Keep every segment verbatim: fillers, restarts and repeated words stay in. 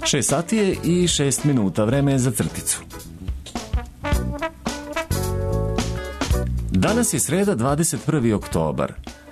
šest sati je i šest minuta, vreme je za crticu. Danas je sreda, dvadeset prvi oktobar.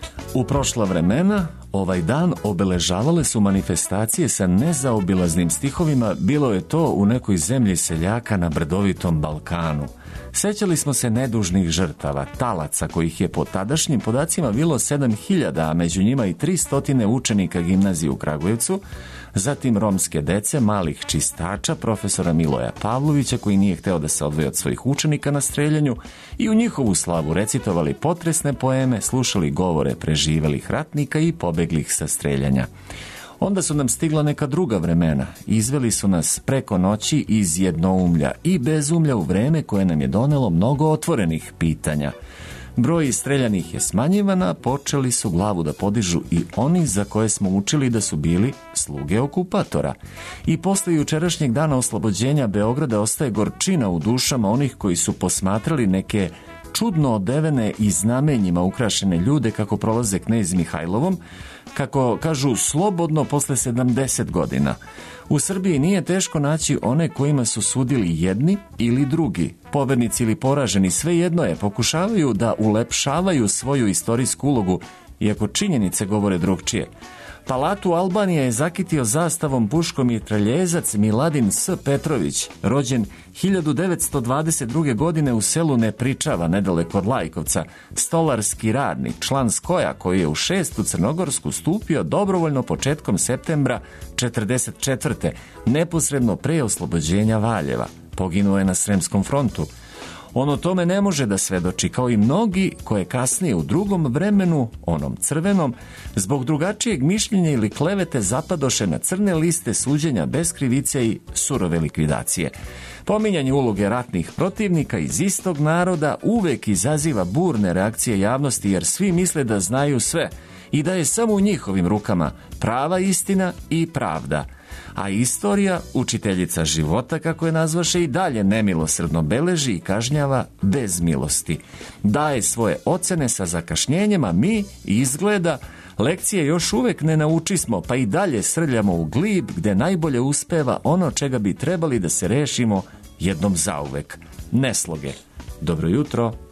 U prošla vremena ovaj dan obeležavale su manifestacije sa nezaobilaznim stihovima, bilo je to u nekoj zemlji seljaka na brdovitom Balkanu. Sećali smo se nedužnih žrtava, talaca kojih je po tadašnjim podacima bilo sedam hiljada, a među njima i tristo učenika gimnazije u Kragujevcu, zatim romske dece, malih čistača, profesora Miloja Pavlovića koji nije hteo da se odvoji od svojih učenika na streljanju i u njihovu slavu recitovali potresne poeme, slušali govore preživelih ratnika i pobeglih sa streljanja. Onda su nam stigla neka druga vremena, izveli su nas preko noći iz jednoumlja i bezumlja u vreme koje nam je donelo mnogo otvorenih pitanja. Broj streljanih je smanjivana, počeli su glavu da podižu i oni za koje smo učili da su bili sluge okupatora. I posle jučerašnjeg dana oslobođenja Beograda ostaje gorčina u dušama onih koji su posmatrali neke čudno odevene i znamenjima ukrašene ljude kako prolaze knez Mihajlovom, kako kažu slobodno posle sedamdeset godina. U Srbiji nije teško naći one kojima su sudili jedni ili drugi, povernici ili poraženi, svejedno je, pokušavaju da ulepšavaju svoju istorijsku ulogu, iako činjenice govore drugčije. Palatu Albanije je zakitio zastavom puškom mitraljezac Miladin S. Petrović, rođen hiljadu devetsto dvadeset druge. godine u selu Nepričava, nedaleko od Lajkovca, stolarski radnik, član Skoja koji je u šestu Crnogorsku stupio dobrovoljno početkom septembra četrdeset četvrte. neposredno pre oslobođenja Valjeva. Poginuo je na Sremskom frontu. On o tome ne može da svedoči, kao i mnogi koje kasnije u drugom vremenu, onom crvenom, zbog drugačijeg mišljenja ili klevete zapadoše na crne liste suđenja bez krivice i surove likvidacije. Pominjanje uloge ratnih protivnika iz istog naroda uvek izaziva burne reakcije javnosti, jer svi misle da znaju sve i da je samo u njihovim rukama prava istina i pravda. A istorija, učiteljica života, kako je nazvaše, i dalje nemilosrdno beleži i kažnjava bez milosti. Daje svoje ocene sa zakašnjenjem, a mi, izgleda, lekcije još uvek ne naučismo, pa i dalje srljamo u glib gde najbolje uspeva ono čega bi trebali da se rešimo jednom zauvek. Nesloge. Dobro jutro.